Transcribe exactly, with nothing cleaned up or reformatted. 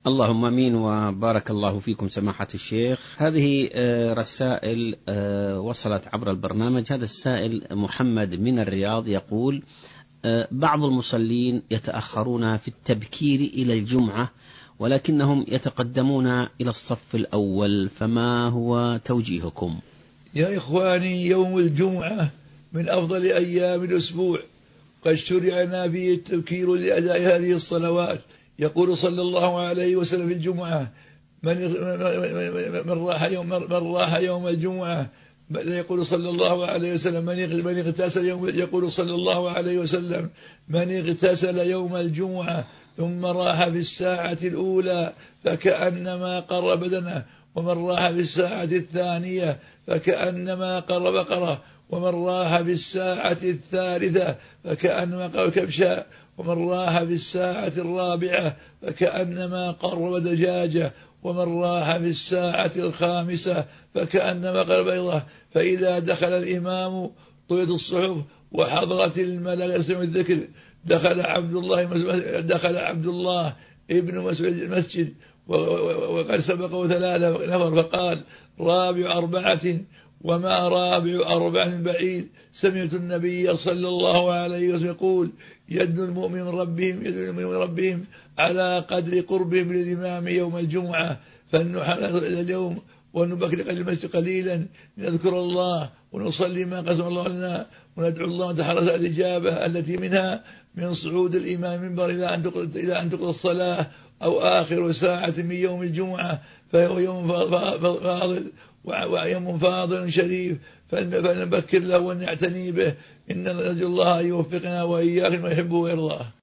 اللهم امين، وبارك الله فيكم سماحة الشيخ. هذه رسائل وصلت عبر البرنامج. هذا السائل محمد من الرياض يقول: بعض المصلين يتأخرون في التبكير إلى الجمعة ولكنهم يتقدمون إلى الصف الأول، فما هو توجيهكم؟ يا إخواني، يوم الجمعة من أفضل أيام الأسبوع، قد شرعنا فيه التبكير لأداء هذه الصلوات. يقول صلى الله عليه وسلم في الجمعة: من من راح يوم من راح يوم الجمعة. يقول صلى الله عليه وسلم: من اغتسل يوم يقول صلى الله عليه وسلم: من اغتسل يوم الجمعة ثم راح في الساعة الأولى فكأنما قر بدنه، ومن راح في الساعة الثانية فكأنما قر بقرة، ومن راح في الساعة الثالثة فكأنما قر كبشا، ومن راح في الساعة الرابعة فكأنما قرب دجاجة، ومن راح في الساعة الخامسة فكأنما قرب بيضة. فإذا دخل الإمام طويت الصحف وحضرت الملائكة يسمع الذكر، دخل عبد الله دخل عبد الله ابن مسعود المسجد وقد سبقه ثلاثة نفر، فقال: رابع أربعة وما رابع أربعة بعيد. سمعت النبي صلى الله عليه وسلم يقول: يد المؤمن من ربهم يد المؤمن من ربهم على قدر قربهم للإمام يوم الجمعة. فلنحن اليوم ونبكر المسجد قليلا نذكر الله ونصلي ما قسم الله لنا، وندعو الله تحرز الإجابة التي منها من صعود الإمام منبر إلى أن تقضى إلى أن تقضى الصلاة أو آخر ساعة من يوم الجمعة، فهو يوم فاضل ويوم فاضل شريف، فلنبكر له ونعتني به. إن نرجو الله أن يوفقنا وإياكم ويحبه ويرضاه.